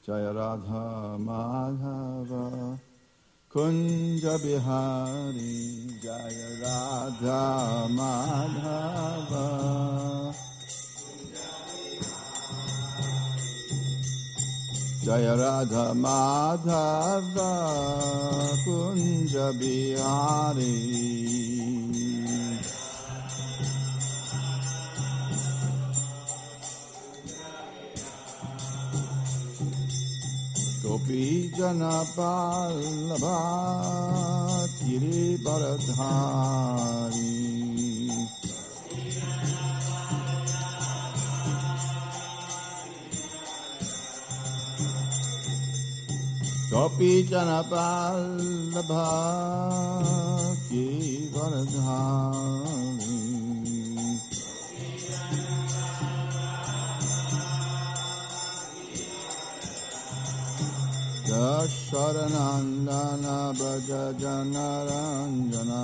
Jaya Radha Madhava Kunja Bihari Jaya Radha Madhava Jaya Radha Madhava Kunja Bihari Gopi Jana Vallabha Giri Bharadhari Gopi Jana Vallabha Giri Bharadhari Sharanandana Braja Janaranjana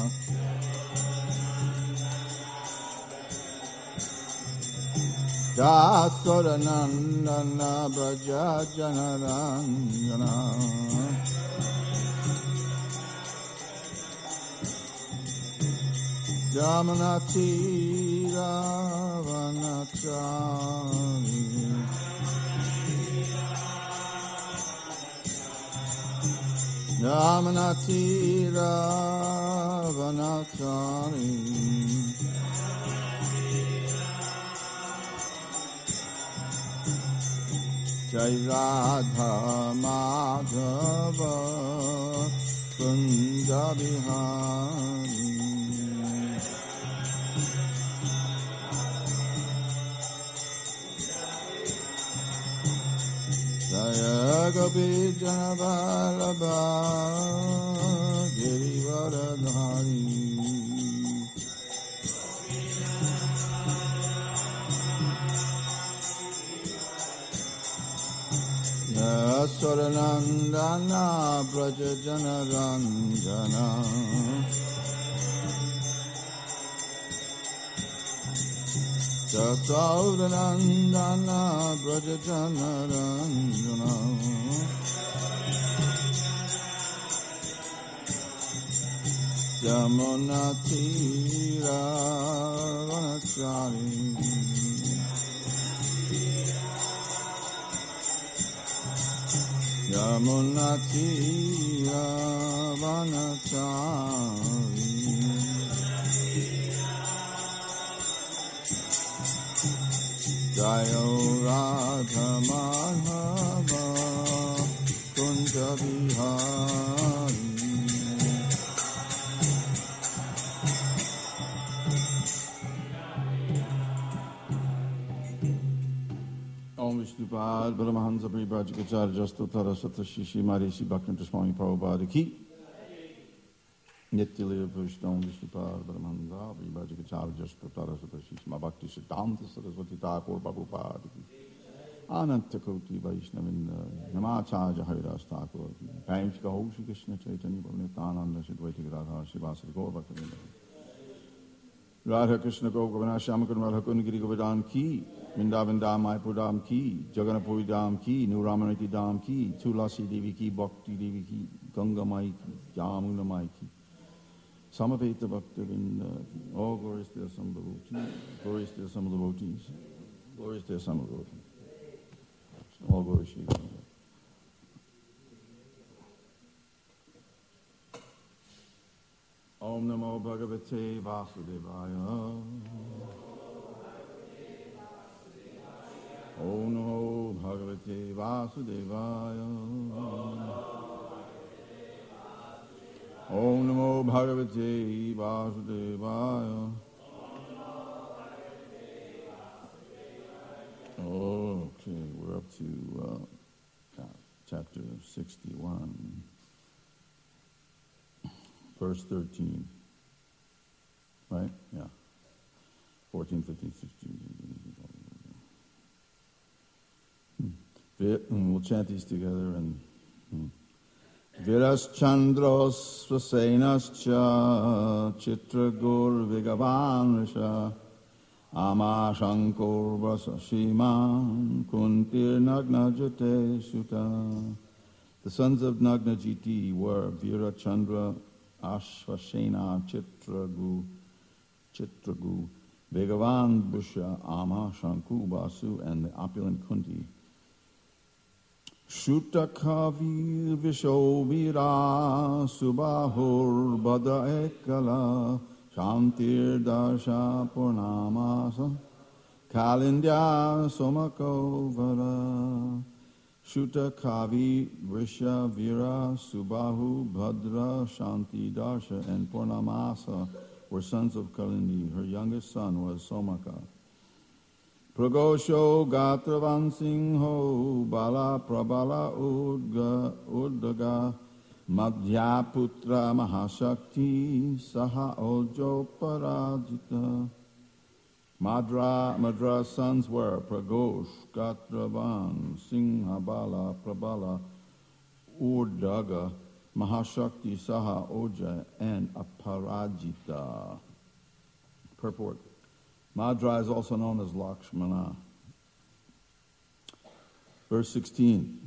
Sharanandana Braja Janaranjana Jamanati Ravanachari Yamanati Ravanachari Jai Radha Madhava Kunja Bihari Jaya Gopi Jana Vallabha Giri Bharadhari Yasoranandana Braja Janaranjana Yasoranandana Braja Janaranjana Yamunati Ravanachari Yamunati Ravanachari Jaya Radha Madhava Kunja Bihari Om Vishnupad Paramahansa Paribhajikacharya Jastotara Satashishi Marishi Bhaktivinoda Swami Prabhupada Ki Nityalaya Vaishnava Vishnupad Paramahansa Paribhajikacharya Jastotara Satashishi Bhakti Siddhanta Saraswati Thakur Prabhupada Ki Ananta Koti Vaishnavinda Namacharya Haridas Thakur Time Shri Gaur Shri Krishna Chaitanya Nityananda Shri Advaita Gadadhar Srivasadi Gaur Bhaktivinoda Radha Krishna Govardhana Shyamakund Radha Kund Giri Govardhan Ki Vrindavan Dham Mayapur Dham Ki Jagannathpuri Dham Ki Nuramanati Dham Ki Tulasi Devi Ki Bhakti Devi Ki Ganga Mai Ki Jamuna Mai Ki Samaveta Bhaktivinda Ki All glories to the Son of the devotees, glorious to the Son of the devotees, glorious to the Son of the devotees. All glories to you. Om Namo Bhagavate Vasudevaya. Om Namo Bhagavate Vasudevaya. Om Namo Bhagavate Vasudevaya. Okay, we're up to chapter 61. Verse 13, right? Yeah. 14, 15, 16. We'll chant these together. And Viras Chandros Svasenascha Chitra Gur Vigavan Risha Ama Shankor Vasashiman Kuntir Nagnajate Sutta. The sons of Nagnajiti were Vira Chandra, Ashvashena, Chitragu, Bhagavan Busha, Ama, Shanku, Basu, and the opulent Kunti. Shuttakavi Vishovira Subahur Bada Ekala Shantir Darsha Purnamasa Kalindya Somako Vara Shuttakavi Vrisha Vira Subahu Bhadra Shanti Darsha and Purnamasa were sons of Kalindi. Her youngest son was Somaka. Pragosho Gatravan Singho Bala Prabala Uddaga Madhyaputra Mahashakti Saha Ojo Parajita. Madra's sons were Pragosh, Gatravan, Singha Bala Prabala Uddaga Mahashakti Saha Oja and Aparajita. Purport. Madra is also known as Lakshmana. Verse 16.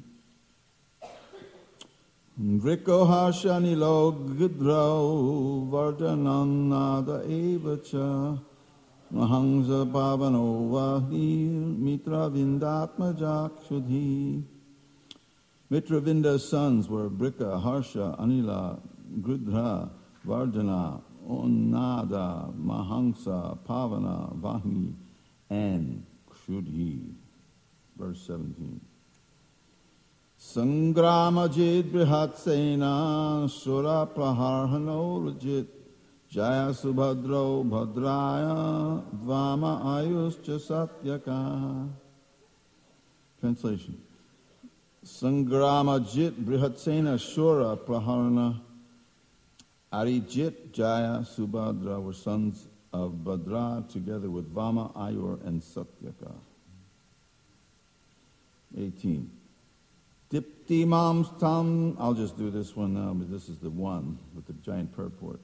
Nriko Hashanilo Gidro Vardhananada Evacha Mahangsa Bhavano Vahir Mitra Vindatma Jakshudhi. Mitravinda's sons were Brika, Harsha, Anila, Gridra, Vardhana, Onnada, Mahangsa, Pavana, Vahni, and Kshudhi. Verse 17. Sangramajit Brihatsena Sura Praharhano Rajit Jaya Subhadro Bhadraya Dvama Ayuscha Satyaka. Translation. Sangramajit Brihatsena Shura Praharna Arijit, Jaya, Subhadra were sons of Bhadra together with Vama, Ayur, and Satyaka. 18. Dipti Mams Tam, I'll just do this one now, but this is the one with the giant purport.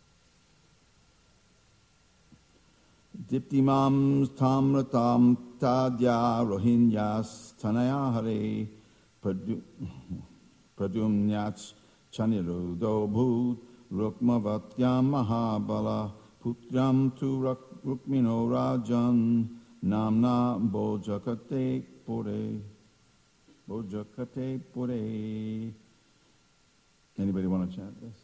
Dipti Mams Tam Ratam Tadya Rohinyas Tanaya Hare Pradumnyach Chanirudo Bhut Rukmavatyam Mahabala Putyam tu Rukmino Rajan Namna Bojakate Pure. Bojakate Pure. Anybody want to chant this?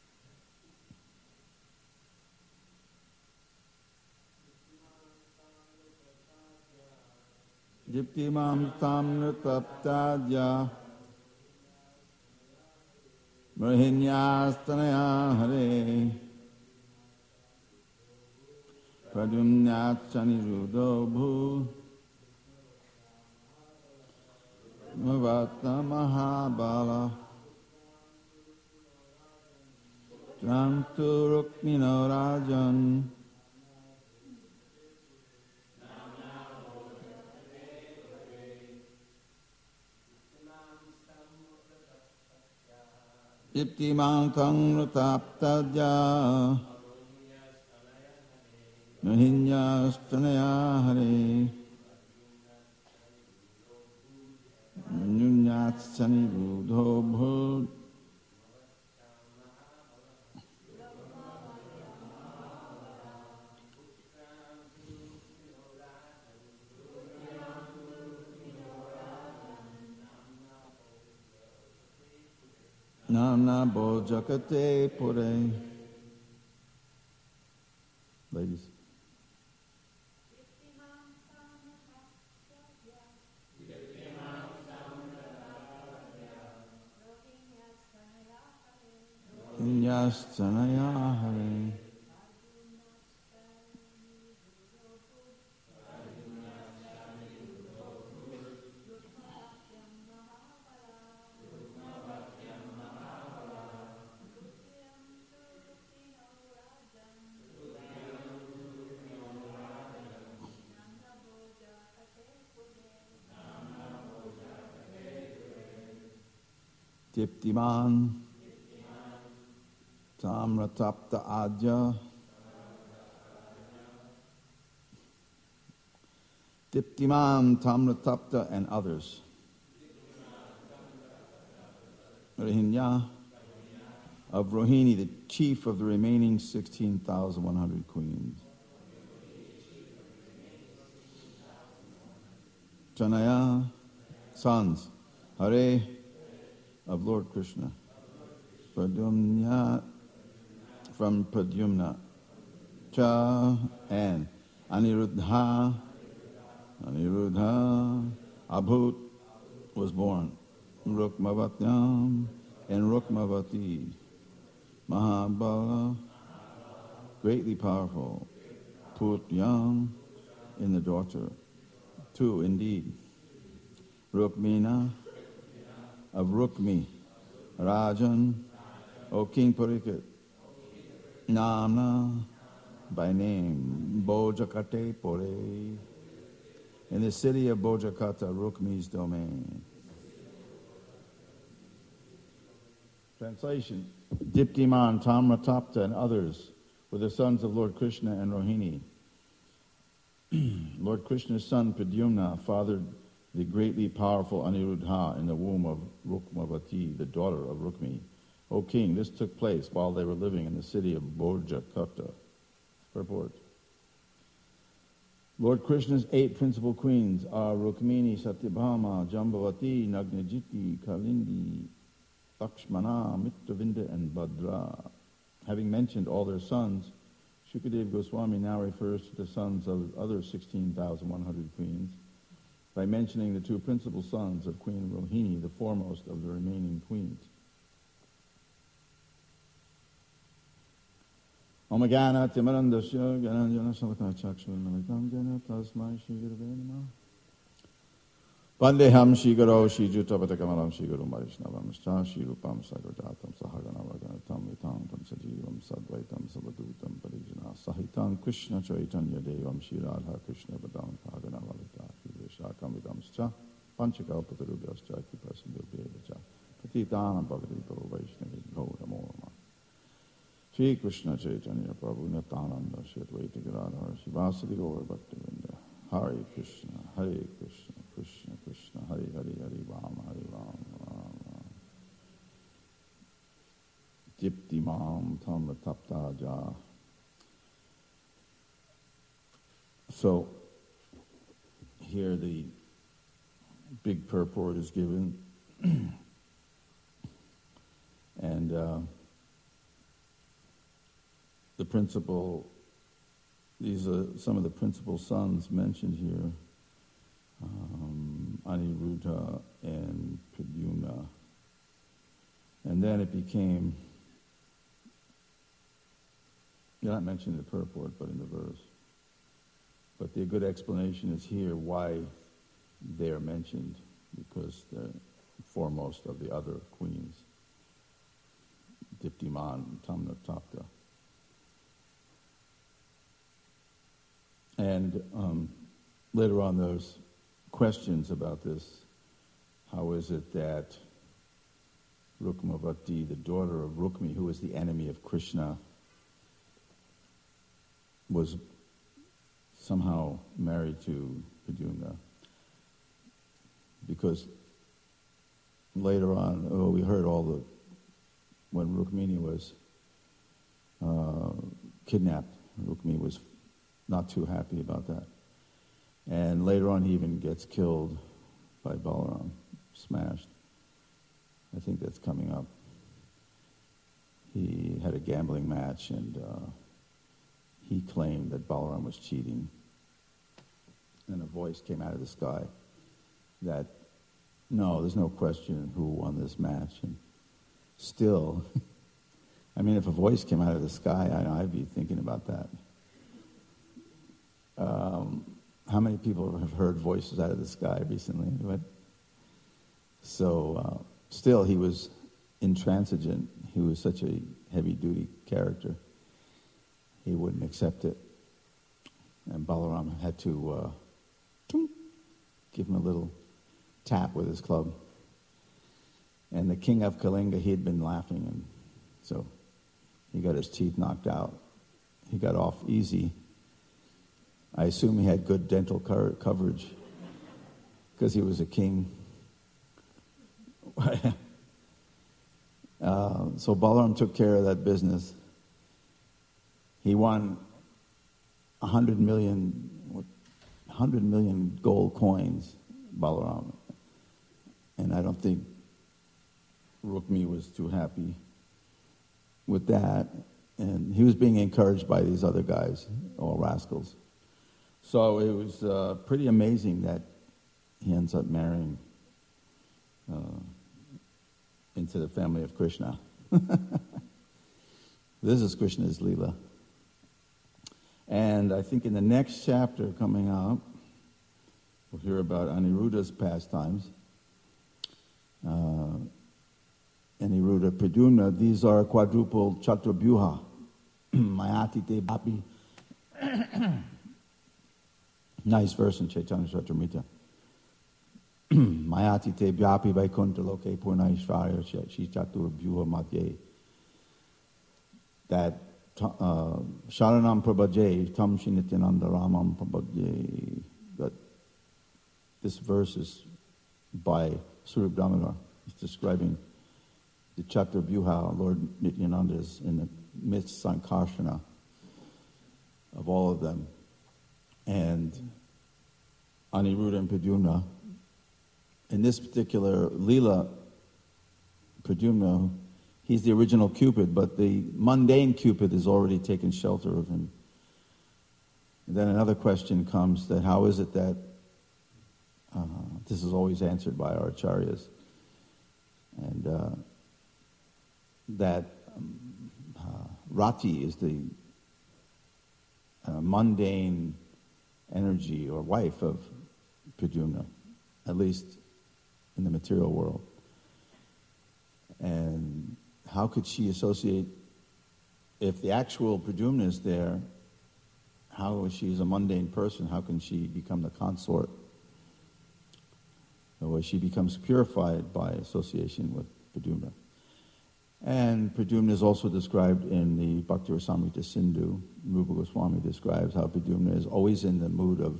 Diptimam Tamna Taptadya Mrihinyastanaya Hare Pradumnyachani Rudo Bhu Mavata Mahabala Trantu Rukmino Rajan Diptimam Tang Rutaptadya Nahinyastanaya Hare Nunyatchani Rudho Bhud Namna Bojakate Pure. Ladies. Inyastanaya Hare. Diptiman Tamratapta Adya Diptiman, Tamratapta, and others. Rohinya of Rohini, the chief of the remaining 16,100 queens. Chanaya, sons. Hare, of Lord Krishna. Pradyumna, from Pradyumna. Cha, and Aniruddha, Abhut was born. Rukmavatyam, and Rukmavati. Mahabala, greatly powerful. Putyam, in the daughter. Two, indeed. Rukmina, of Rukmi. Rajan, O King Pariksit. Namna, by name. Bojakate Pore, in the city of Bojakata, Rukmi's domain. Translation. Diptiman, Tamratapta, and others were the sons of Lord Krishna and Rohini. Lord Krishna's son Pradyumna fathered the greatly powerful Aniruddha in the womb of Rukmavati, the daughter of Rukmi. O king, this took place while they were living in the city of Bojakata. Purport. Lord Krishna's 8 principal queens are Rukmini, Satyabhama, Jambavati, Nagnajiti, Kalindi, Lakshmana, Mitravinda, and Bhadra. Having mentioned all their sons, Shukadev Goswami now refers to the sons of other 16,100 queens by mentioning the 2 principal sons of Queen Rohini, the foremost of the remaining queens. Omagana Timarandasya Gananjana Salakana Chakshunamitam Jana Tasmai Shigurave Namah. Vandeham Shigaro Shijutavatakamalam Shigarum Vaishnavam Shirupam Sagrajatam Sahaganavaganatam Vitam Tam Sajivam Sadvaitam Savadutam Parijana Sahitam Krishna Chaitanya Devam Shiradha Krishna Vadam Kaganavalita Shakam Vidamscha Panchakalpatarubhyascha Kipasindubhyevacha Patitanam Bhagavito Vaishnavi Gauramorama Shri Krishna Chaitanya Prabhu Nityananda Shri Advaita Gadadhar Shivasadi Gaur Bhaktivinda Hare Krishna, Hare Krishna, Krishna Krishna, Hare Hare, Hare Rama, Hare Rama, Rama Rama. Diptimam Tamrataptaja. So, here the big purport is given, and the principal. These are some of the principal sons mentioned here, Aniruddha and Pradyumna. And then it became, you're not mentioning the purport, but in the verse. But the good explanation is here why they are mentioned, because they're foremost of the other queens, Diptiman, Tamratapta. And later on there's questions about this. How is it that Rukmavati, the daughter of Rukmi, who was the enemy of Krishna, was somehow married to Pradyumna? Because later on, we heard when Rukmini was kidnapped, Rukmi was not too happy about that. And later on he even gets killed by Balaram, smashed. I think that's coming up. He had a gambling match and he claimed that Balaram was cheating. And a voice came out of the sky that, no, there's no question who won this match. And still, I mean, if a voice came out of the sky, I'd be thinking about that. How many people have heard voices out of the sky recently? So, still, he was intransigent. He was such a heavy-duty character. He wouldn't accept it. And Balaram had to give him a little tap with his club. And the king of Kalinga, he had been laughing, and so he got his teeth knocked out. He got off easy. I assume he had good dental coverage because he was a king. So Balaram took care of that business. He won 100 million gold coins, Balaram. And I don't think Rukmi was too happy with that. And he was being encouraged by these other guys, all rascals. So it was pretty amazing that he ends up marrying into the family of Krishna. This is Krishna's Leela. And I think in the next chapter coming up, we'll hear about Aniruddha's pastimes. Aniruddha, Pradyumna, these are quadruple chaturabhyuha. Mayati te bapi. Nice verse in Chaitanya Charitamrita. Mayati te bhyapi vaikunta loke purnaishvarya shi chaturabhyuha madhye. That sharanam prabhaje tam shinityananda ramam prabhaje. That this verse is by Swarup Damodar. He's describing the Chaturabhyuha. Lord Nityananda is in the midst Sankarsana of all of them. And Aniruddha and Pradyumna. In this particular Leela, Pradyumna, he's the original Cupid, but the mundane Cupid has already taken shelter of him. And then another question comes that how is it that this is always answered by our acharyas, and that Rati is the mundane energy or wife of Pradyumna, at least in the material world. And how could she associate, if the actual Pradyumna is there, how is she as a mundane person, how can she become the consort? Or she becomes purified by association with Pradyumna. And Pradyumna is also described in the Bhakti Rasamrita Sindhu. Rupa Goswami describes how Pradyumna is always in the mood of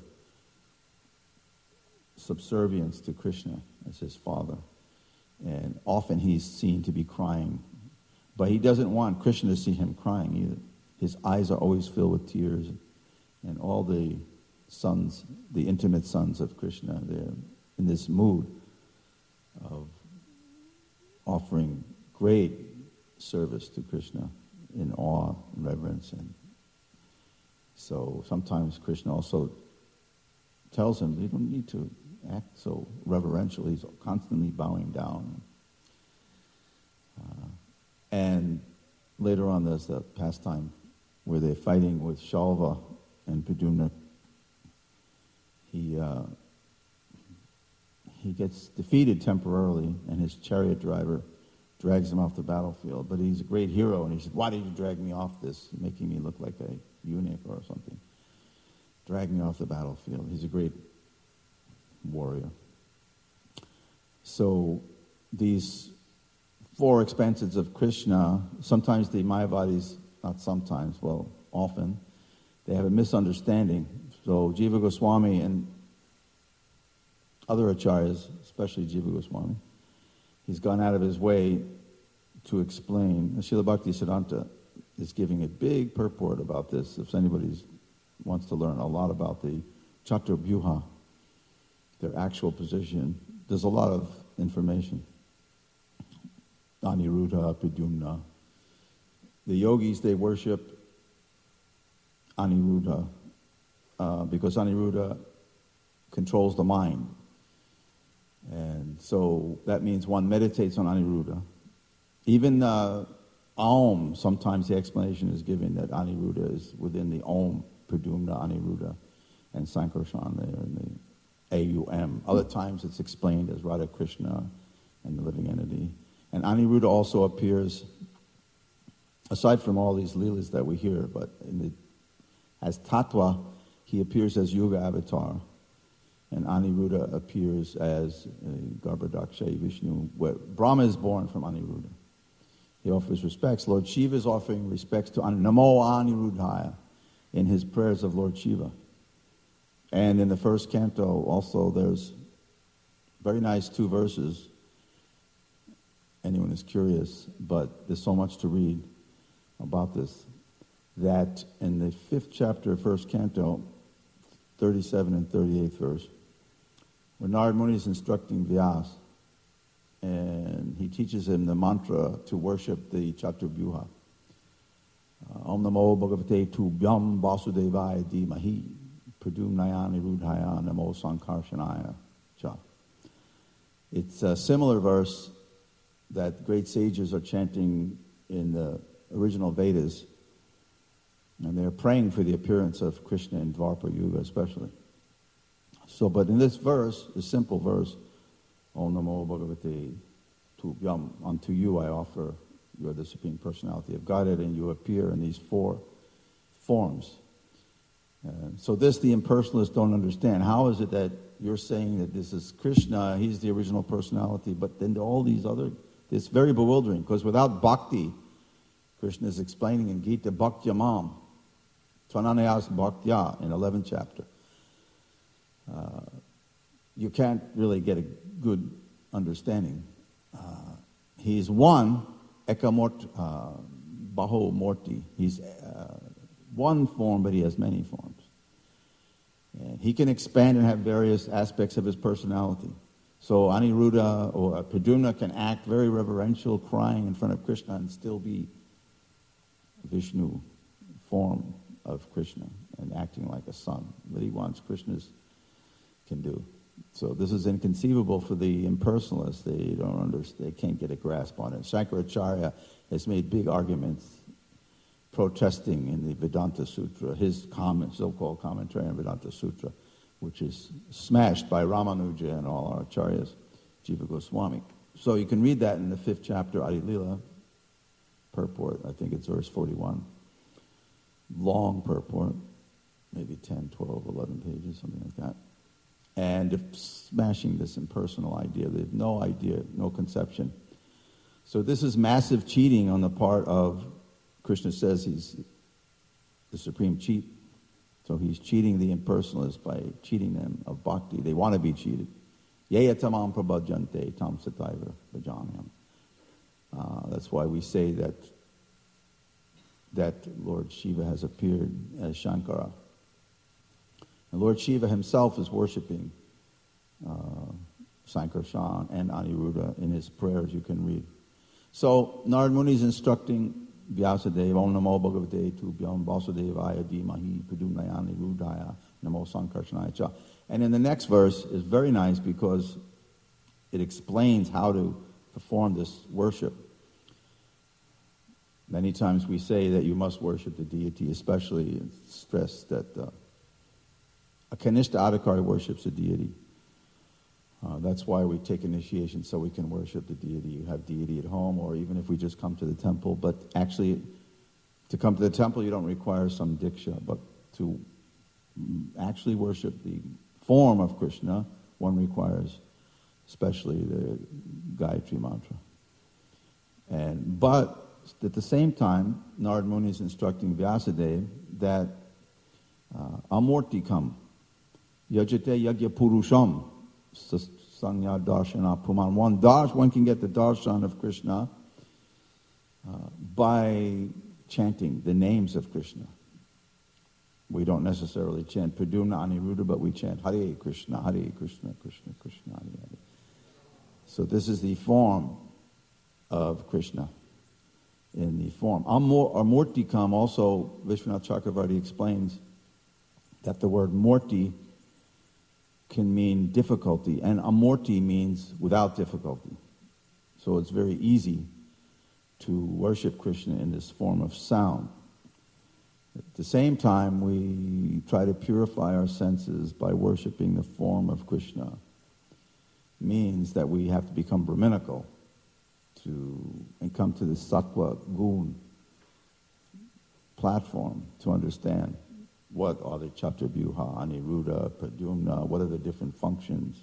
subservience to Krishna as his father. And often he's seen to be crying. But he doesn't want Krishna to see him crying either. His eyes are always filled with tears. And all the sons, the intimate sons of Krishna, they're in this mood of offering great service to Krishna in awe and reverence. And so sometimes Krishna also tells him, you don't need to act so reverential. He's constantly bowing down. And later on there's the pastime where they're fighting with Shalva and Pradyumna. He gets defeated temporarily, and his chariot driver drags him off the battlefield. But he's a great hero, and he said, why did you drag me off this, making me look like a eunuch or something? Drag me off the battlefield. He's a great warrior. So these four expanses of Krishna, sometimes the Mayavadis, not sometimes, well, often, they have a misunderstanding. So Jiva Goswami and other acharyas, especially Jiva Goswami, he's gone out of his way to explain. Srila Bhaktisiddhanta is giving a big purport about this, if anybody wants to learn a lot about the Chaturabhyuha, their actual position. There's a lot of information. Aniruddha, Pradyumna. The yogis, they worship Aniruddha because Aniruddha controls the mind. And so that means one meditates on Aniruddha. Even Aum, sometimes the explanation is given that Aniruddha is within the Om, Pradyumna, Aniruddha, and Sankarshan there in the AUM. Other times it's explained as Radha Krishna and the living entity. And Aniruddha also appears, aside from all these leelas that we hear, but as Tattva, he appears as Yuga avatar. And Aniruddha appears as Garbhodaksha Vishnu, where Brahma is born from Aniruddha. He offers respects. Lord Shiva is offering respects to Namo Aniruddhaya in his prayers of Lord Shiva. And in the first canto also there's very nice 2 verses. Anyone is curious, but there's so much to read about this, that in the 5th chapter, 1st canto, 37 and 38th verse, when Narad Muni is instructing Vyas, and he teaches him the mantra to worship the Chaturbhyuha. Om Namo Bhagavate Tubhyam Vasudevaya Dhimahi Pradumnaya Nirudhaya Namo Sankarshanaya Cha. It's a similar verse that great sages are chanting in the original Vedas, and they're praying for the appearance of Krishna in Dwapara Yuga especially. So, but in this verse, this simple verse, Om Namo Bhagavate Tubhyam, unto you I offer, you are the Supreme Personality of Godhead, and you appear in these 4 forms. So this the impersonalists don't understand. How is it that you're saying that this is Krishna, he's the original personality, but then all these other, it's very bewildering, because without bhakti, Krishna is explaining in Gita, Bhaktyamam, Tvananayas Bhaktya, in 11th chapter. You can't really get a good understanding. He's one, Ekamort Baho Morti. He's one form, but he has many forms. And he can expand and have various aspects of his personality. So Aniruddha or Pradyumna can act very reverential, crying in front of Krishna, and still be Vishnu form of Krishna and acting like a son. What he wants, Krishna's can do. So this is inconceivable for the impersonalists. They don't understand. They can't get a grasp on it. Shankaracharya has made big arguments protesting in the Vedanta Sutra, his so-called commentary on Vedanta Sutra, which is smashed by Ramanuja and all our acharyas, Jiva Goswami. So you can read that in the 5th chapter, Adi Lila, purport. I think it's verse 41. Long purport, maybe 10, 12, 11 pages, something like that. And smashing this impersonal idea. They have no idea, no conception. So this is massive cheating on the part of, Krishna says he's the supreme cheat. So he's cheating the impersonalists by cheating them of bhakti. They want to be cheated. Yaya tamam prabhajante tam sataiva bhajanyam. That's why we say that Lord Shiva has appeared as Shankara. And Lord Shiva himself is worshipping Sankarshan and Aniruddha in his prayers, you can read. So Narad Muni is instructing Vyasadeva, Om Namo Bhagavate Tubhyam Vasudevaya Dhimahi Pradumnaya Nirudhaya Namo Sankarshanaya Cha. And in the next verse is very nice because it explains how to perform this worship. Many times we say that you must worship the deity, especially stress that a Kanishta Adhikari worships the deity. That's why we take initiation, so we can worship the deity. You have deity at home, or even if we just come to the temple. But actually, to come to the temple, you don't require some diksha. But to actually worship the form of Krishna, one requires especially the Gayatri mantra. But at the same time, Narad Muni is instructing Vyasadeva that amortikam yajate yagya purusham sanya darshana puman. One can get the darshan of Krishna by chanting the names of Krishna. We don't necessarily chant Pradyumna Aniruddha, but we chant Hare Krishna, Krishna Krishna, Hare Hare. So this is the form of Krishna in the form. Amortikam, also Vishwanath Chakravarti explains that the word morti can mean difficulty, and amorti means without difficulty. So it's very easy to worship Krishna in this form of sound. At the same time, we try to purify our senses by worshiping the form of Krishna. Means that we have to become Brahminical and come to the Sattva Gun platform to understand what are the Chaturbhyuha, Aniruddha, Pradyumna, what are the different functions.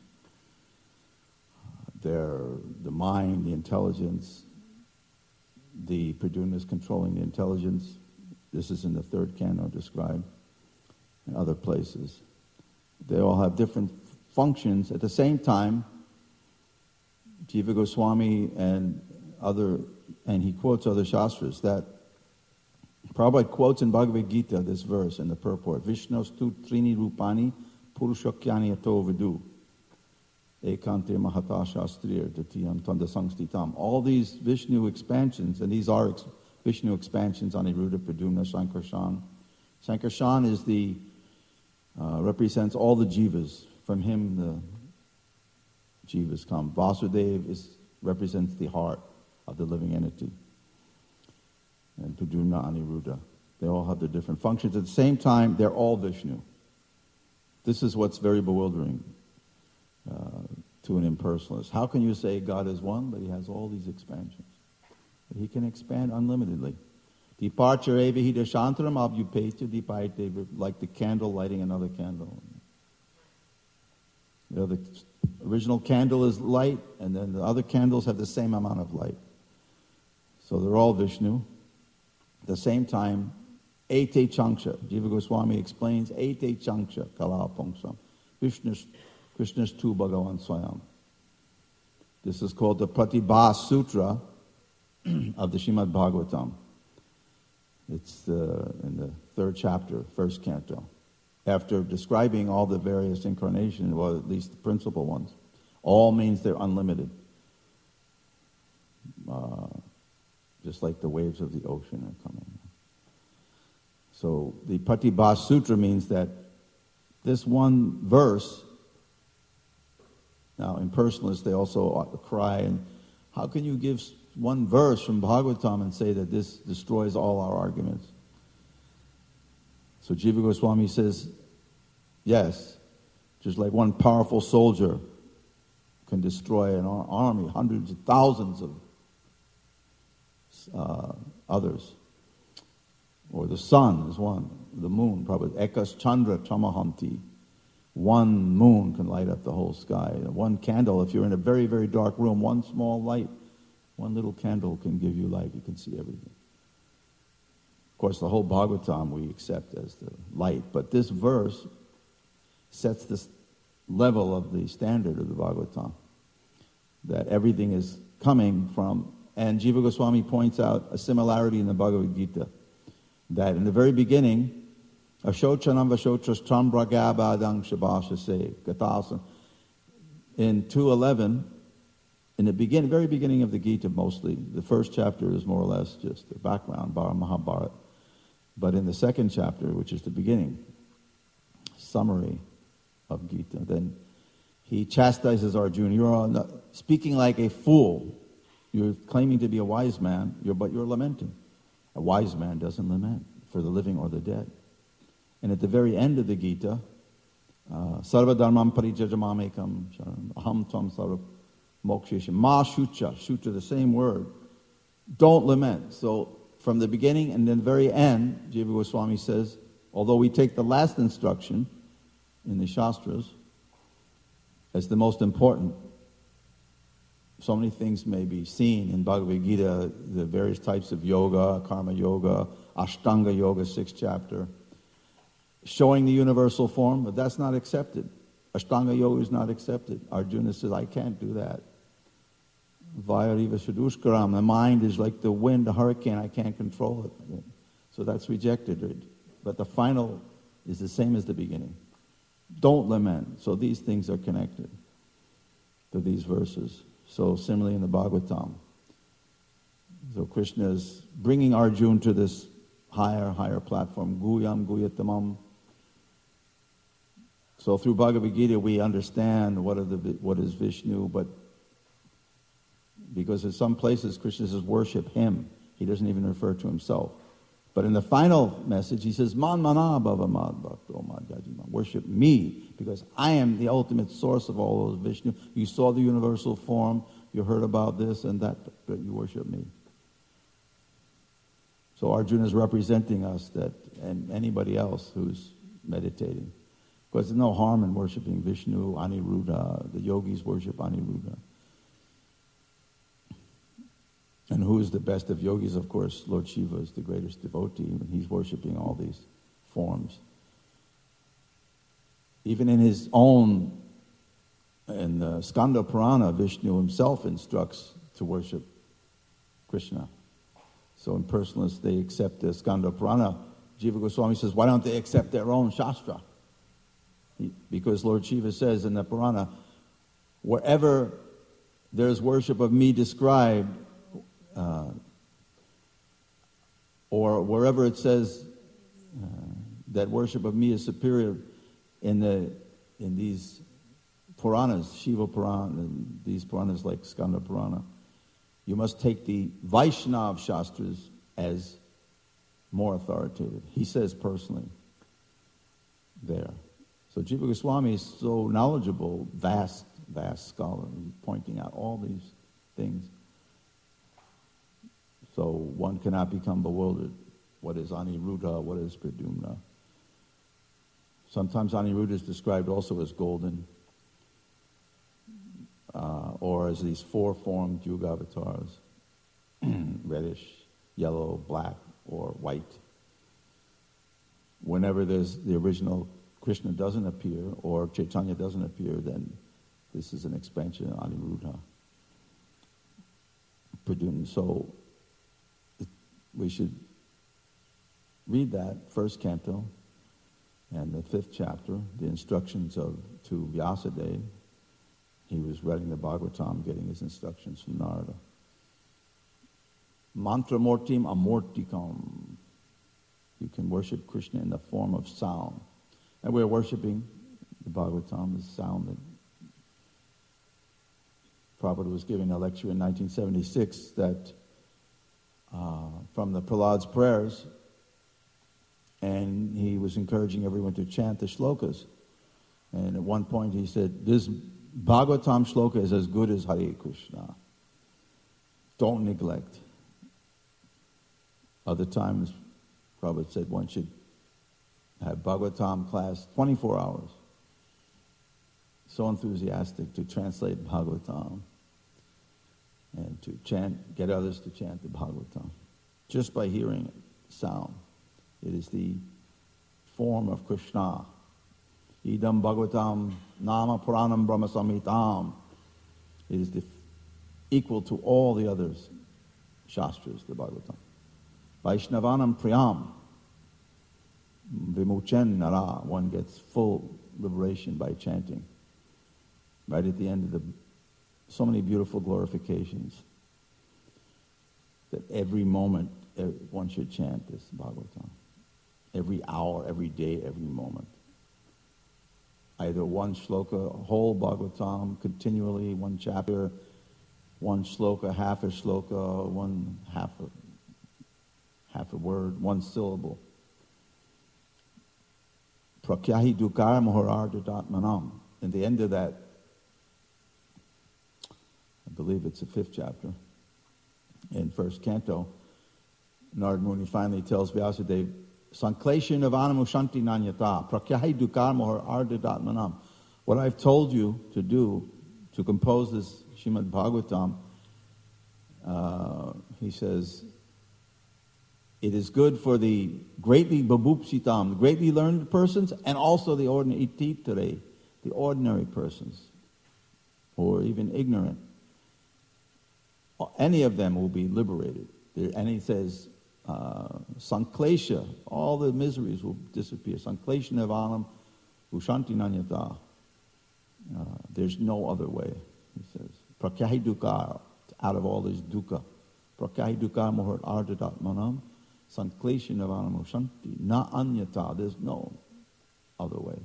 They're the mind, the intelligence. The Pradyumna is controlling the intelligence. This is in the 3rd canto described, and other places. They all have different functions. At the same time, Jiva Goswami and he quotes other shastras that Prabhupada quotes in Bhagavad Gita this verse in the purport, Vishnostu trini rupani purushakyani ato vidu ekante mahata shastriya datiyam tanda sangstitam. All these Vishnu expansions, and these are Vishnu expansions, Aniruddha, Pradyumna, Sankarshan. Sankarshan is represents all the jivas. From him the jivas come. Vasudev represents the heart of the living entity. And Pradyumna, Aniruddha. They all have their different functions. At the same time, they're all Vishnu. This is what's very bewildering to an impersonalist. How can you say God is one, but he has all these expansions? He can expand unlimitedly. Departure evahi dashantaram abhyupeta dipayate, like the candle lighting another candle. You know, the original candle is light, and then the other candles have the same amount of light. So they're all Vishnu. At the same time, Ete Chanksha. Jiva Goswami explains Ete Chanksha Kala Pungsam. Krishna's tu Bhagavan Swayam. This is called the Pratibha Sutra of the Srimad Bhagavatam. It's in the 3rd chapter, 1st canto. After describing all the various incarnations, well, at least the principal ones, all means they're unlimited. Just like the waves of the ocean are coming. So the Pratibha Sutra means that this one verse, now impersonalists, they also cry, and how can you give one verse from Bhagavatam and say that this destroys all our arguments? So Jiva Goswami says, yes, just like one powerful soldier can destroy an army, hundreds of thousands of others. Or the sun is one, the moon, probably. Ekas Chandra Tamahanti. One moon can light up the whole sky. One candle, if you're in a very, very dark room, one small light, one little candle can give you light. You can see everything. Of course, the whole Bhagavatam we accept as the light, but this verse sets this level of the standard of the Bhagavatam, that everything is coming from. And Jiva Goswami points out a similarity in the Bhagavad Gita, that in the very beginning, Ashochanam Vashochas Tambragabadang Shabashase Gatasan, in 2:11, in the very beginning of the Gita mostly, the first chapter is more or less just the background, Mahabharata. But in the second chapter, which is the beginning, summary of Gita, then he chastises Arjuna. You're speaking like a fool. You're claiming to be a wise man, but you're lamenting. A wise man doesn't lament for the living or the dead. And at the very end of the Gita, Sarva Dharmam Parijajamamekam Aham Tvam Sarva Mokshesham Ma Shucha, Shucha, the same word. Don't lament. So from the beginning and then the very end, Jiva Goswami says, although we take the last instruction in the Shastras as the most important, so many things may be seen in Bhagavad Gita, the various types of yoga, karma yoga, Ashtanga yoga, 6th chapter, showing the universal form, but that's not accepted. Ashtanga yoga is not accepted. Arjuna says, I can't do that. Vayariva Shadushkaram, the mind is like the wind, the hurricane, I can't control it. So that's rejected. But the final is the same as the beginning. Don't lament. So these things are connected to these verses. So similarly in the Bhagavatam. So Krishna is bringing Arjuna to this higher platform. Guyam Guyatamam. So through Bhagavad Gita we understand what is Vishnu, but because in some places Krishna says worship him. He doesn't even refer to himself. But in the final message he says, Man mana bhava mad bhakto mad yajima. Worship me, because I am the ultimate source of all those Vishnu. You saw the universal form, you heard about this and that, but you worship me. So Arjuna is representing us, that, and anybody else who's meditating. Because there's no harm in worshiping Vishnu, Aniruddha. The yogis worship Aniruddha. And who is the best of yogis? Of course, Lord Shiva is the greatest devotee, and he's worshiping all these forms. Even in his own, in the Skanda Purana, Vishnu himself instructs to worship Krishna. So impersonalists, they accept the Skanda Purana. Jiva Goswami says, why don't they accept their own Shastra? Because Lord Shiva says in the Purana, wherever there's worship of me described, or wherever it says that worship of me is superior in these Puranas, Shiva Purana, and these Puranas like Skanda Purana, you must take the Vaishnav Shastras as more authoritative. He says personally there. So Jiva Goswami is so knowledgeable, vast scholar, pointing out all these things. So one cannot become bewildered. What is Aniruddha? What is Pradyumna? Sometimes Aniruddha is described also as golden, or as these four-formed Yuga avatars, reddish, yellow, black, or white. Whenever there's the original Krishna doesn't appear, or Chaitanya doesn't appear, then this is an expansion of Aniruddha. Pradyumna. So we should read that first canto and the 5th chapter, the instructions to Vyasadeva. He was writing the Bhagavatam, getting his instructions from Narada. Mantramurtim amurtikam. You can worship Krishna in the form of sound. And we're worshiping the Bhagavatam, the sound that Prabhupada was giving a lecture in 1976 that from the Prahlad's prayers, and he was encouraging everyone to chant the shlokas. And at one point he said, this Bhagavatam shloka is as good as Hare Krishna. Don't neglect. Other times, Prabhupada said one should have Bhagavatam class 24 hours. So enthusiastic to translate Bhagavatam and to chant, get others to chant the Bhagavatam. Just by hearing it, sound. It is the form of Krishna. Idam Bhagavatam Nama Puranam Brahma Samhitam. It is equal to all the others, Shastras, the Bhagavatam. Vaishnavanam Priyam. Vimuchen Nara. One gets full liberation by chanting. Right at the end of so many beautiful glorifications that every moment one should chant this Bhagavatam. Every hour, every day, every moment. Either one shloka, whole Bhagavatam, continually, one chapter, one shloka, half a shloka, one half a word, one syllable. Prakyahi dukar moharardatmanam. In the end of that, I believe it's the 5th chapter, in first canto, Narad Muni finally tells Vyasadeva, Sanklesha Navanamu Shanti Nanyata, Prakyahi Dukar Mohar Ardadatmanam. What I've told you to do, to compose this Srimad Bhagavatam, he says, it is good for the greatly babupsitam, the greatly learned persons, and also the ordinary ititare, the ordinary persons, or even ignorant. Any of them will be liberated. And he says, Sanklesha, all the miseries will disappear. Sanklesha Nivanam Ushanti Nanyata. There's no other way, he says. Prakyahi dukar, out of all this dukkha. Prakyahi dukar mohar ardadatmanam. Sanklesha Nivanam Ushanti. Na anyata, there's no other way.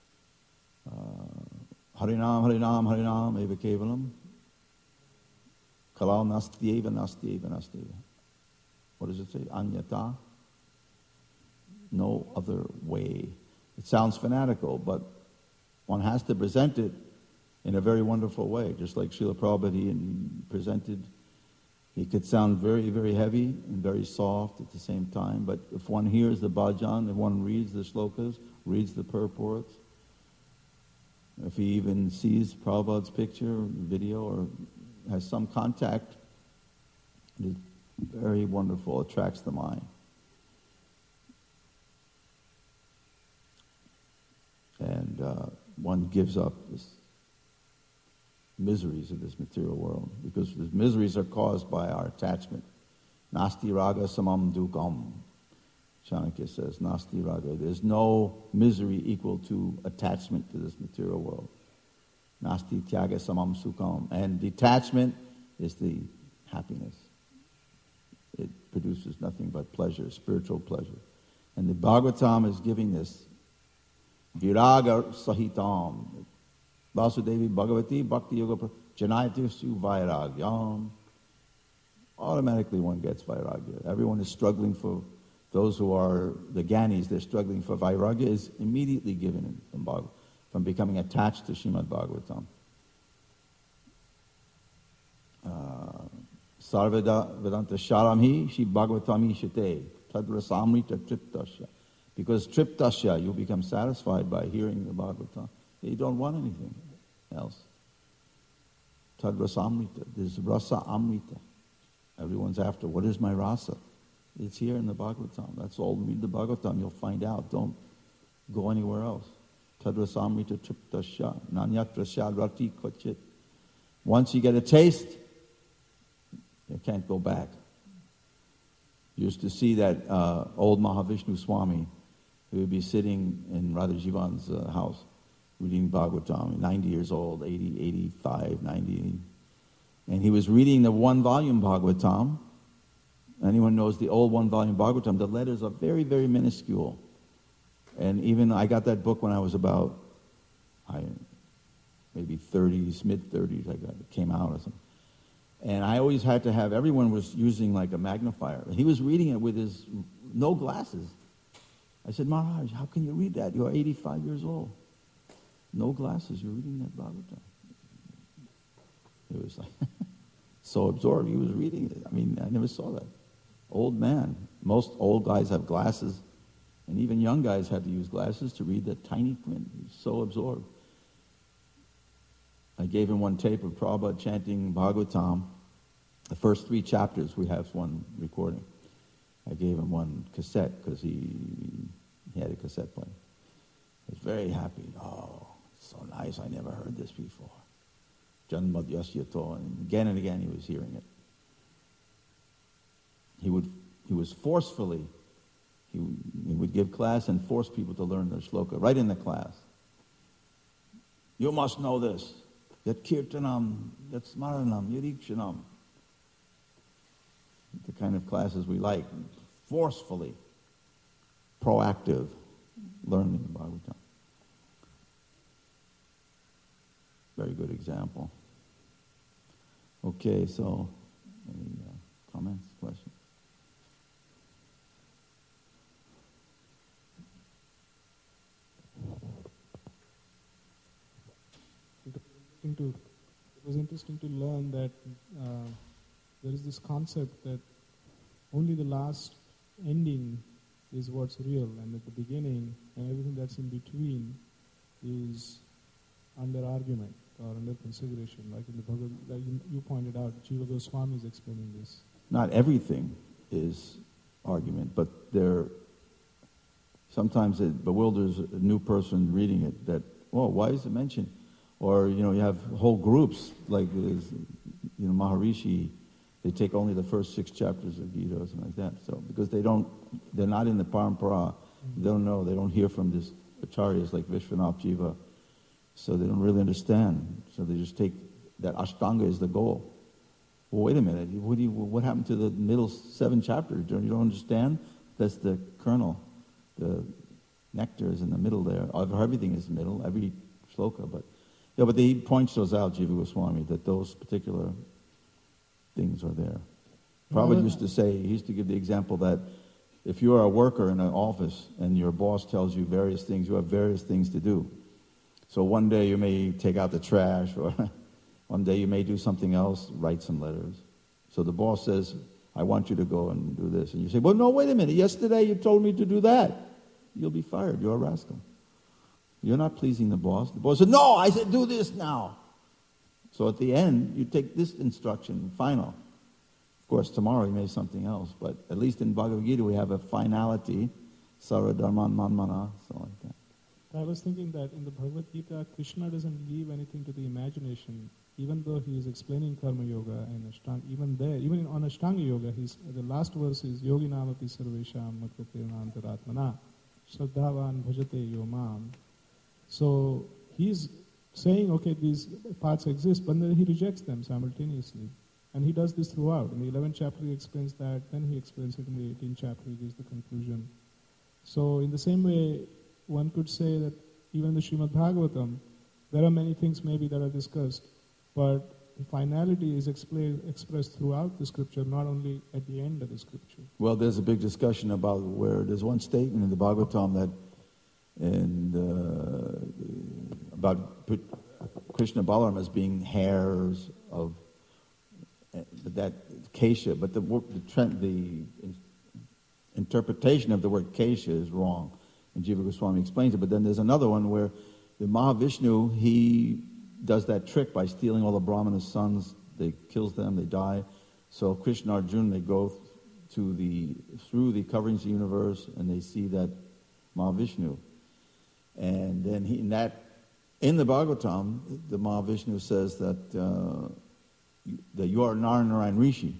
Harinam, Harinam, Harinam, eva kevalam. Kalal nastyeva, nastyeva, nastyeva. What does it say? Anyata? No other way. It sounds fanatical, but one has to present it in a very wonderful way. Just like Srila Prabhupada, he presented, he could sound very, very heavy and very soft at the same time, but if one hears the bhajan, if one reads the shlokas, reads the purports, if he even sees Prabhupada's picture, video, or has some contact, it is very wonderful, attracts the mind. And one gives up this miseries of this material world, because the miseries are caused by our attachment. Nasti raga samam dukam. Chanakya says, Nasti raga. There's no misery equal to attachment to this material world. Nasti tyaga samam sukam. And detachment is the happiness. It produces nothing but pleasure, spiritual pleasure. And the Bhagavatam is giving this viraga sahitam. Vasudevi Bhagavati Bhakti Yoga Janayatisu Vairagyam. Automatically one gets Vairagya. Everyone is struggling for, those who are the Gyanis, they're struggling for Vairagya, is immediately given from becoming attached to Srimad Bhagavatam. Sarveda Vedanta Sharamhi Shri Bhagavatami Shite Tadrasamrita Triptasya. Because Triptasya, you become satisfied by hearing the Bhagavatam. You don't want anything else. Tadrasamrita. There's rasa amrita. Everyone's after, what is my rasa? It's here in the Bhagavatam. That's all. Read the Bhagavatam, you'll find out. Don't go anywhere else. Tadrasamrita triptasya. Nanyatrasya rati kvachit. Once you get a taste, you can't go back. You used to see that old Mahavishnu Swami, who would be sitting in Radha Jivan's house, reading Bhagavatam, 90 years old, 80, 85, 90. And he was reading the one-volume Bhagavatam. Anyone knows the old one-volume Bhagavatam, the letters are very, very minuscule. And even I got that book when I was about, maybe 30s, mid-30s, it came out or something. And I always had to have, everyone was using like a magnifier. He was reading it with his, no glasses. I said, Maharaj, how can you read that? You're 85 years old. No glasses, you're reading that Bhagavatam. It was like, so absorbed, he was reading it. I mean, I never saw that. Old man. Most old guys have glasses, and even young guys had to use glasses to read that tiny print. He was so absorbed. I gave him one tape of Prabhupada chanting Bhagavatam. The first 3 chapters, we have one recording. I gave him one cassette because he had a cassette player. He was very happy. Oh, so nice, I never heard this before. Janmad Yasyato, and again he was hearing it. He was forcefully, he would give class and force people to learn the shloka right in the class. You must know this. Yat kirtanam, yat smaranam, yadikshanam. The kind of classes we like. Forcefully, proactive learning the Bhagavatam. Very good example. Okay, so any comments, questions? It was interesting to learn that there is this concept that only the last ending is what's real, and at the beginning and everything that's in between is under argument or under consideration, like in the Bhagavad, like you pointed out, Jiva Goswami is explaining this. Not everything is argument, but sometimes it bewilders a new person reading it that, why is it mentioned? Or, you have whole groups, like, Maharishi, they take only the first 6 chapters of Gita or something like that. So, because they're not in the parampara, they don't know, they don't hear from these acharyas like Vishwanath Jiva, so they don't really understand. So they just take that Ashtanga is the goal. Well, wait a minute, what happened to the middle 7 chapters? You don't understand? That's the kernel. The nectar is in the middle there. Everything is in the middle, every shloka, but he points those out, Jiva Goswami, that those particular things are there. Prabhupada used to say, he used to give the example that if you are a worker in an office and your boss tells you various things, you have various things to do. So one day you may take out the trash, or one day you may do something else, write some letters. So the boss says, I want you to go and do this. And you say, well, no, wait a minute. Yesterday you told me to do that. You'll be fired. You're a rascal. You're not pleasing the boss. The boss said, no, I said do this now. So at the end, you take this instruction, final. Of course, tomorrow you may something else, but at least in Bhagavad Gita we have a finality, Sarva Dharman Manmana, something like that. I was thinking that in the Bhagavad Gita, Krishna doesn't leave anything to the imagination, even though he is explaining Karma Yoga and Ashtanga. Even on Ashtanga Yoga, the last verse is Yogi Namapi Sarvesham Makrate Antaratmana Shraddhavan Bhajate Yomam. So he's saying, okay, these paths exist, but then he rejects them simultaneously. And he does this throughout. In the 11th chapter he explains that, then he explains it in the 18th chapter, he gives the conclusion. So in the same way, one could say that even the Srimad Bhagavatam, there are many things maybe that are discussed, but the finality is expressed throughout the scripture, not only at the end of the scripture. Well, there's a big discussion about where there's one statement in the Bhagavatam that about Krishna Balaram as being heirs of that Kesha, but the interpretation of the word Kesha is wrong, and Jiva Goswami explains it. But then there's another one where the Mahavishnu, he does that trick by stealing all the Brahmana's sons. They kills them, they die. So Krishna and Arjuna, they go through the coverings of the universe, and they see that Mahavishnu. And then in the Bhagavatam, the Mahavishnu says that you are Narayan Rishi.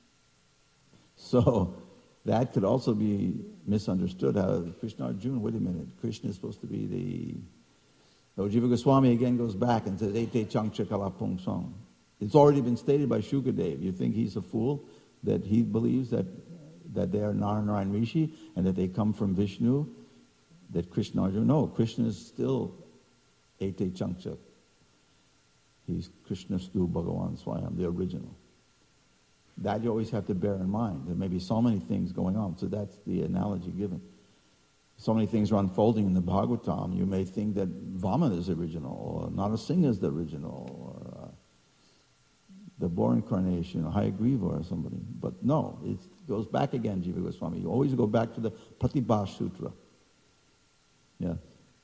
So that could also be misunderstood. How Krishna Arjuna, wait a minute, Krishna is supposed to be the... So Jiva Goswami again goes back and says, Ete Changcha Kalapung Song. It's already been stated by Shukadev. You think he's a fool that he believes that they are Narayan Rishi and that they come from Vishnu, that Krishna Arjuna? No, Krishna is still Ete Changcha. He's Krishna Stu Bhagavan Swayam, the original. That you always have to bear in mind. There may be so many things going on. So that's the analogy given. So many things are unfolding in the Bhagavatam. You may think that Vamana is original, or Narasingha is the original, or the Boar incarnation, or Hayagriva or somebody. But no, it goes back again, Jiva Goswami. You always go back to the Pratibha Sutra. Yeah.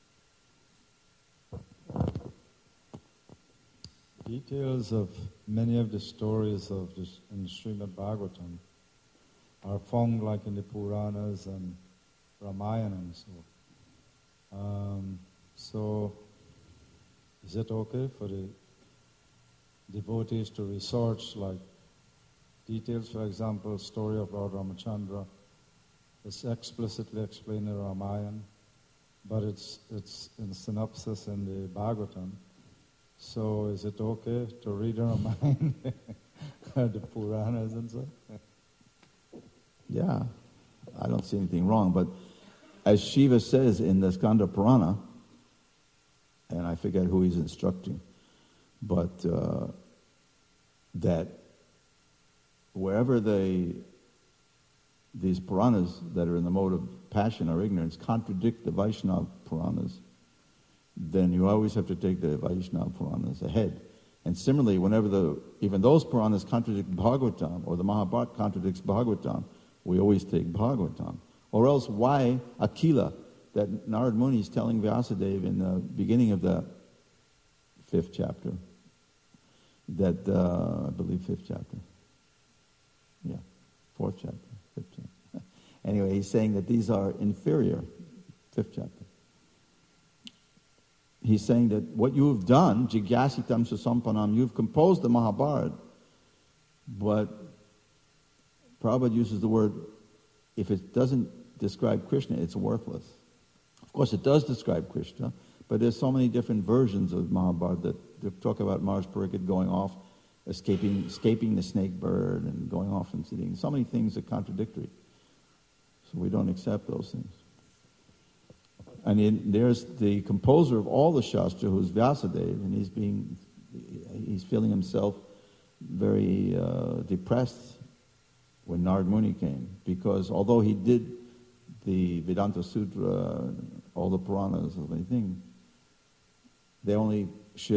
Details of many of the stories of this in Srimad Bhagavatam are found like in the Puranas and Ramayana and so. So, is it okay for the devotees to research like details? For example, story of Lord Ramachandra is explicitly explained in Ramayana, but it's in synopsis in the Bhagavatam. So is it okay to read Ramayana, the Puranas and so? Yeah, I don't see anything wrong. But as Shiva says in the Skanda Purana, and I forget who he's instructing, but that wherever these Puranas that are in the mode of passion or ignorance contradict the Vaishnava Puranas, then you always have to take the Vaishnava Puranas ahead. And similarly, whenever even those Puranas contradict Bhagavatam, or the Mahabharata contradicts Bhagavatam, we always take Bhagavatam. Or else, why Akila, that Narad Muni is telling Vyasadeva in the beginning of the 5th chapter, that, I believe 5th chapter. Yeah, 4th chapter, 5th chapter. Anyway, he's saying that these are inferior, 5th chapter. He's saying that what you have done, Jigyasitam Susampanam, you've composed the Mahabharata, but Prabhupada uses the word, if it doesn't describe Krishna, it's worthless. Of course, it does describe Krishna, but there's so many different versions of Mahabharata that talk about Maharaj Pariksit going off, escaping the snake bird, and going off and sitting. So many things are contradictory. So we don't accept those things. And there's the composer of all the Shastra, who's Vyasadeva, and he's feeling himself very depressed when Narad Muni came, because although he did the Vedanta Sutra, all the Puranas, and everything, they only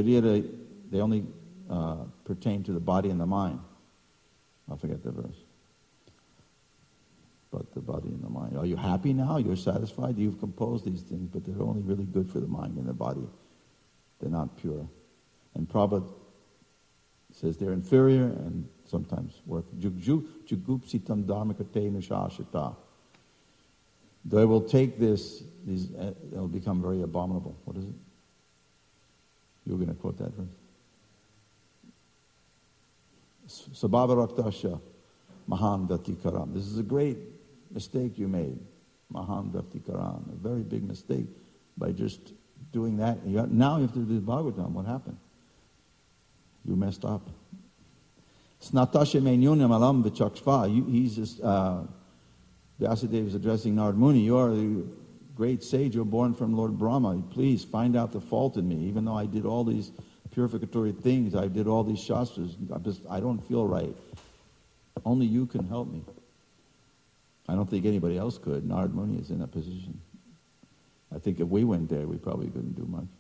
pertain to the body and the mind. I forget the verse. But the body and the mind. Are you happy now? You're satisfied? You've composed these things, but they're only really good for the mind and the body. They're not pure. And Prabhupada says they're inferior and sometimes worthless. Jugupsitam dharmakate nishashita. They will take this it'll become very abominable. What is it? You were going to quote that verse. Sabhava Raktasya Mahan Vyati Karam. This is a great mistake you made. Mahan Vyati Karam. A very big mistake by just doing that. Now you have to do the Bhagavatam. What happened? You messed up. Snatashe Menyunyam Alam Vichakshva. He's just, Vyasadeva is addressing Narad Muni. You are the great sage. You're born from Lord Brahma. Please find out the fault in me. Even though I did all these purificatory things, I did all these shastras, I don't feel right. Only you can help me. I don't think anybody else could. Narad Muni is in that position. I think if we went there, we probably couldn't do much.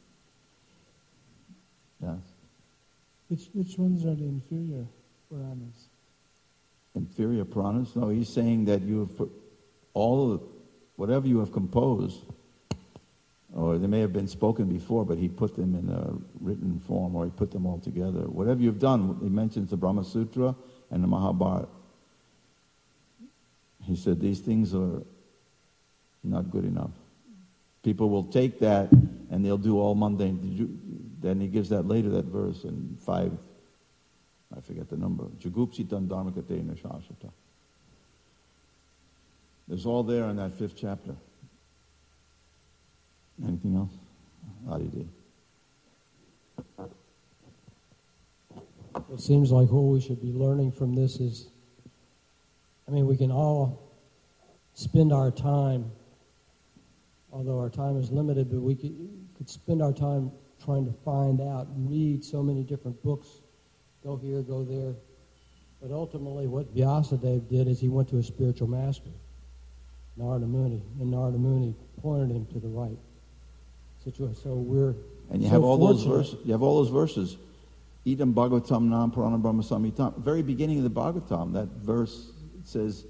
Yes. Which ones are the inferior Puranas? Inferior Puranas? No, he's saying that you have put whatever you have composed, or they may have been spoken before, but he put them in a written form, or he put them all together. Whatever you've done, he mentions the Brahma Sutra and the Mahabharata. He said these things are not good enough. People will take that and they'll do all mundane. Then he gives that later, that verse in 5, I forget the number. Jugupsitam dharmakate nashashata. There's all there in that 5th chapter. Anything else? Aditi. It seems like what we should be learning from this is, we can all spend our time, although our time is limited, but we could spend our time trying to find out, read so many different books, go here, go there. But ultimately what Vyasadeva did is he went to a spiritual master, Narada Muni, and Narada Muni pointed him to the right situation. So we're and you have all those verses. You have all those verses. Idam Bhagavatam Nam Purana Brahma Samhitam. Very beginning of the Bhagavatam, that verse says,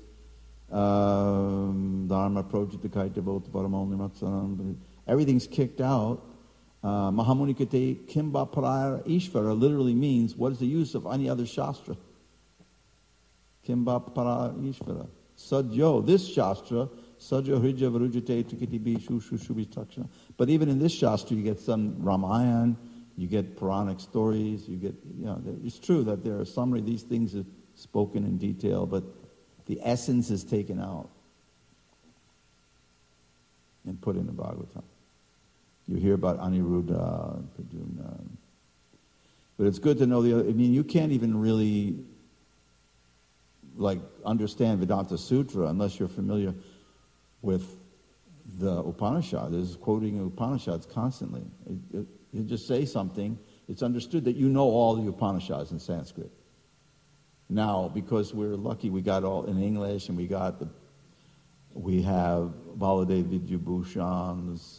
Dharma Projita Kaita Vota Paramoni Matsanam. Everything's kicked out. Mahamunikate Kimba Paraya Ishvara literally means, what is the use of any other Shastra? Kimba Paraya Ishvara. Sadyo, this Shastra, Sadyo Hridya Varujate Tukitibi Shushubi Takshana. But even in this Shastra, you get some Ramayana, you get Puranic stories, you get, it's true that there are summary, these things are spoken in detail, but the essence is taken out and put in the Bhagavatam. You hear about Aniruddha, Pradyumna. But it's good to know the other, you can't even really understand Vedanta Sutra unless you're familiar with the Upanishad. There's quoting Upanishads constantly. You just say something, it's understood that you know all the Upanishads in Sanskrit. Now, because we're lucky, we got all in English, and we have Baladev Vidyabhushan's,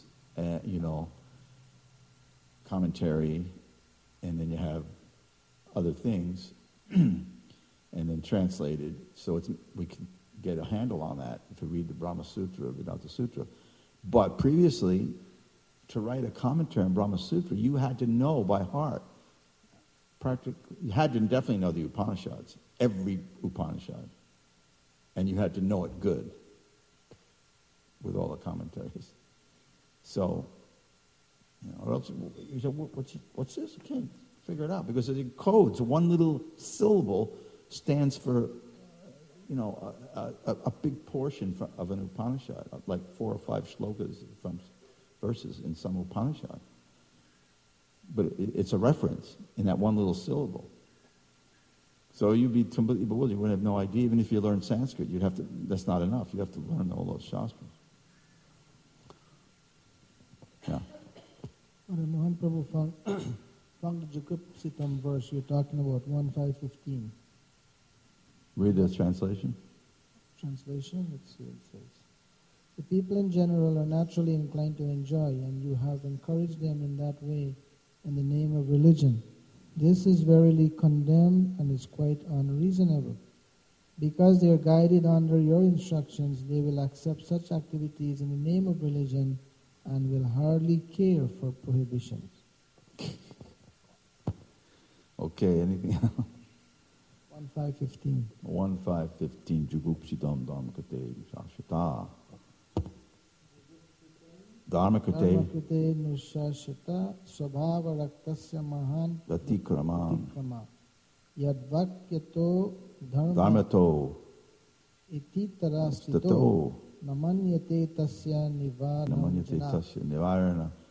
commentary, and then you have other things, and then translated, so we can get a handle on that if we read the Brahma Sutra, Vedanta Sutra. But previously, to write a commentary on Brahma Sutra, you had to know by heart. You had to definitely know the Upanishads, every Upanishad. And you had to know it good with all the commentaries. So, or else you say, what's this? You can't figure it out because it's in codes. One little syllable stands for, a big portion of an Upanishad, like 4 or 5 shlokas from verses in some Upanishad. But it's a reference in that one little syllable. So you'd be completely bewildered. You wouldn't have no idea. Even if you learned Sanskrit, that's not enough. You have to learn all those shastras. Yeah. Mohan Prabhu found the Jugupsitam verse you're talking about, 1.5.15. Read the translation. Translation, let's see what it says. The people in general are naturally inclined to enjoy, and you have encouraged them in that way in the name of religion. This is verily condemned and is quite unreasonable. Because they are guided under your instructions, they will accept such activities in the name of religion and will hardly care for prohibitions. Okay, anything else? 1.5.15. 1.5.15. Jugupsitam dharmakate shashvata. dharmakute nushashita swabhava raktasya mahan vatikrama yadvakyato dharmato iti tarastito stato namanyate tasya namanyate nivarana tasya nivarana